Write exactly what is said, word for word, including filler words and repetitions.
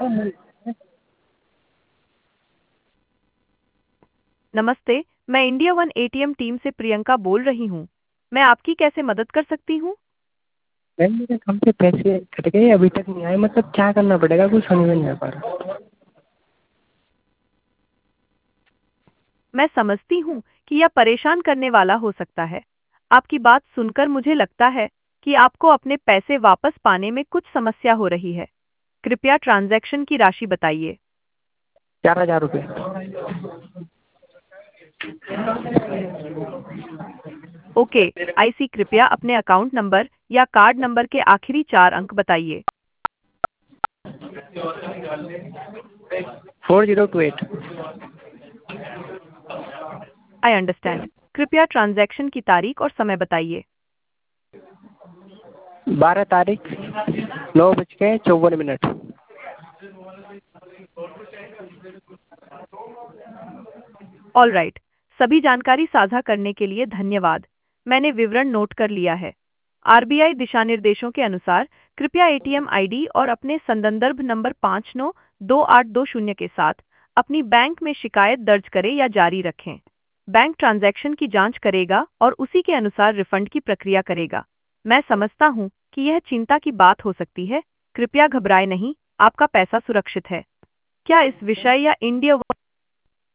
नमस्ते, मैं India one ATM team से प्रियंका बोल रही हूँ। मैं आपकी कैसे मदद कर सकती हूँ? मैम मेरे अकाउंट से पैसे कट गए अभी तक नहीं आए, मतलब क्या करना पड़ेगा कुछ समझ में नहीं आ पा रहा। मैं समझती हूँ कि यह परेशान करने वाला हो सकता है। आपकी बात सुनकर मुझे लगता है कि आपको अपने पैसे वापस पाने में कुछ समस्या हो रही है। कृपया ट्रांजैक्शन की राशि बताइए। चार हजार रुपये। ओके, आईसी कृपया अपने अकाउंट नंबर या कार्ड नंबर के आखिरी चार अंक बताइए। Four zero two eight. I understand. कृपया ट्रांजैक्शन की तारीख और समय बताइए। बारह तारीख, नौ बज के चौवन मिनट। ऑल राइट, सभी जानकारी साझा करने के लिए धन्यवाद। मैंने विवरण नोट कर लिया है। आरबीआई दिशा निर्देशों के अनुसार कृपया एटीएम आईडी और अपने संदर्भ नंबर पाँच नौ दो आठ दो शून्य के साथ अपनी बैंक में शिकायत दर्ज करें या जारी रखें। बैंक ट्रांजैक्शन की जांच करेगा और उसी के अनुसार रिफंड की प्रक्रिया करेगा। मैं समझता हूँ कि यह चिंता की बात हो सकती है। कृपया घबराएं नहीं, आपका पैसा सुरक्षित है। क्या इस विषय या इंडिया